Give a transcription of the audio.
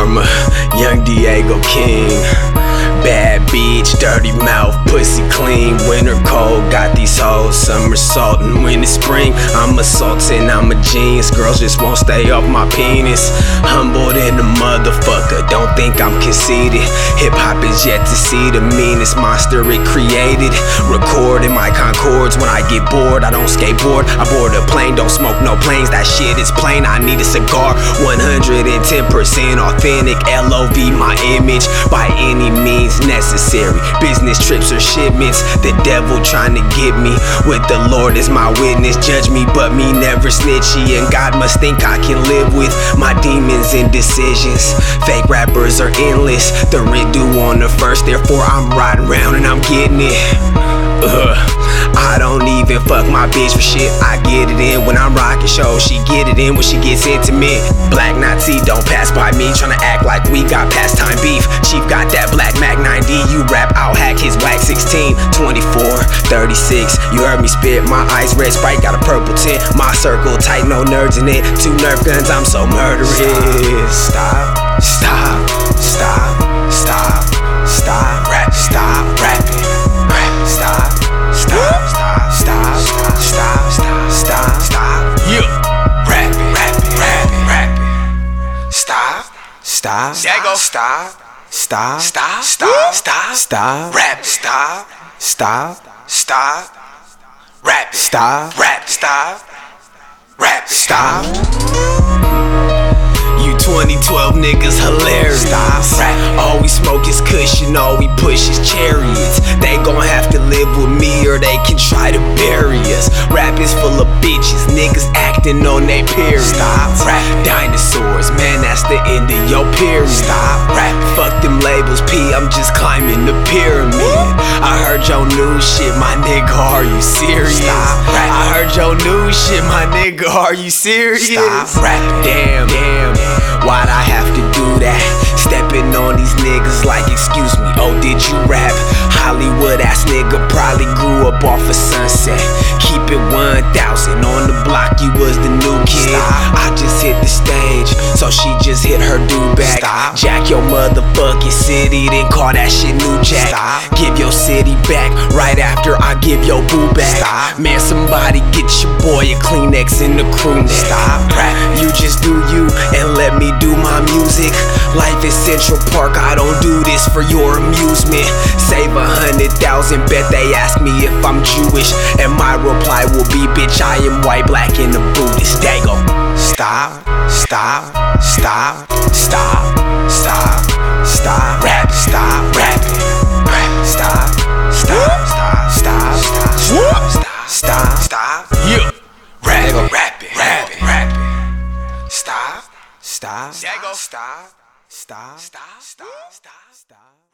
Karma, young Diego King. Bad bitch, dirty mouth, pussy clean. Winter cold, got these hoes somersaulting. When it's spring, I'm assaulting, I'm a genius. Girls just won't stay off my penis. Humbled in the motherfucker, don't think I'm conceited. Hip-hop is yet to see the meanest monster it created. Recording my Concords when I get bored. I don't skateboard, I board a plane. Don't smoke no planes, that shit is plain. I need a cigar, 110% authentic. LOV my image, by any means necessary. Business trips or shipments, the devil trying to get me. With the Lord as my witness, judge me but me never snitchy. And God must think I can live with my demons and decisions. Fake rappers are endless, the redo on the first. Therefore I'm riding around and I'm getting it. I don't even fuck my bitch for shit. I get it in when I'm rocking shows. She get it in when she gets intimate. Black Nazi don't pass by me, tryna act like we got pastime beef. Chief got that black Mac 90. You rap, I'll hack his whack 16, 24, 36. You heard me spit, my eyes red Sprite got a purple tint. My circle tight, no nerds in it. 2 Nerf guns, I'm so murderous. Stop, stop, stop, stop, stop, rap, stop rapping. Stop, stop, stop, stop, stop, stop, stop, stop, stop. Yeah, rapping, rapping, rapping, rapping. Stop, stop, stop, stop, stop, stop, stop, stop, stop, rap, stop, stop, stop, rap, stop, rap, stop, rap, stop. You 2012 niggas hilarious. Stop rap. All we smoke is cushion, all we push is chariots. They gon' have to live with me or they can try to bury us. Rap is full of bitches, niggas acting on they period. Stop rap. Dinosaurs, man, that's the end of your period. Stop rap. Fuck them labels, P, I'm just climbing the pyramid. I heard your new shit, my nigga, are you serious? Stop rap. I heard your new shit, my nigga, are you serious? Stop rapping. Damn, damn. Why'd I have to do that? Stepping on these niggas like, excuse me, oh did you rap? Hollywood ass nigga probably grew up off of Sunset. Keep it 1000, on the block you was the new kid. I just hit the stage, so she just hit her do-bag. Jack your motherfucking city, then call that shit New Jack. Give your city back right after I give your boo back. Man, somebody get your boy a Kleenex in the crew neck. Stop rap. You just do you and let me do my music. Life is Central Park, I don't do this for your amusement. Save 100,000, bet they ask me if I'm Jewish, and my reply will be, bitch, I am white, black, and a Buddhist. Dago. Stop, stop, stop, stop, stop, stop, rap, stop rapping, rap, stop, stop, stop, stop, stop, stop, stop, stop, yeah, rapping, rapping, rapping, rapping, stop, stop, stop, stop, stop, stop, stop, stop.